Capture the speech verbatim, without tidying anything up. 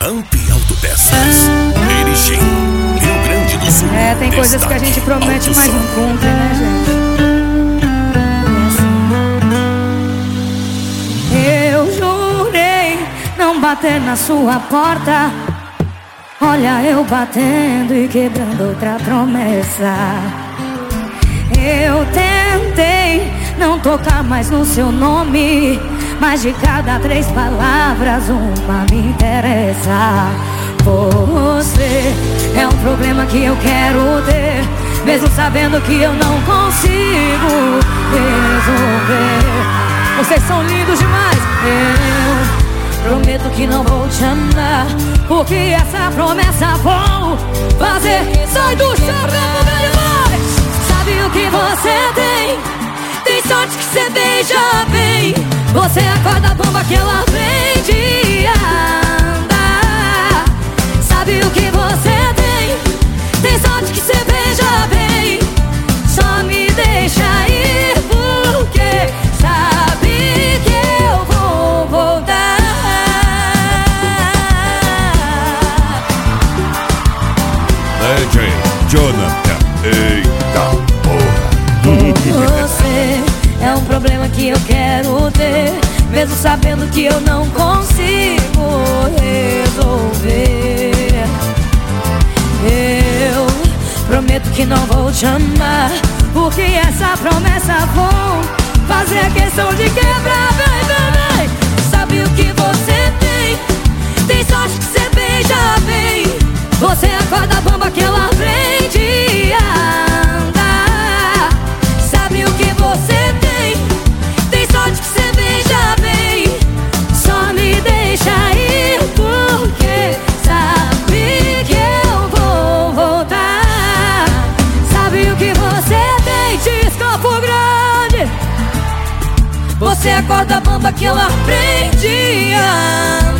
Amp Autopeças, Erechim, Rio Grande do Sul. É, tem coisas que a gente promete, mas não cumpre, né, gente? Eu jurei não bater na sua porta. Olha eu batendo e quebrando outra promessa. Eu tentei não tocar mais no seu nome, mas de cada três palavras uma me interessa. Você é um problema que eu quero ter, mesmo sabendo que eu não consigo resolver. Vocês são lindos demais. Eu prometo que não vou te amar, porque essa promessa vou fazer. Sai do chão, meu demais. Sabe o que você tem? Tem sorte que você beija bem. Você acorda a bomba que ela aprende a andar. Sabe o que você tem? Tem sorte que você beija bem. Só me deixa ir porque sabe que eu vou voltar. D J Jonathan, eita porra. Você é um problema que eu quero ter, mesmo sabendo que eu não consigo resolver. Eu prometo que não vou te amar, porque essa promessa vou fazer questão de quebrar. Vem, vem, vem. Sabe o que você tem? Tem sorte que você beija bem. Você acorda a bomba que ela aprende a andar. Sabe o que você tem? Tem sorte que você beija bem. Só me deixa ir porque sabe que eu vou voltar. Sabe o que você tem? Diz Campo Grande. Você acorda a bomba que ela aprende a andar.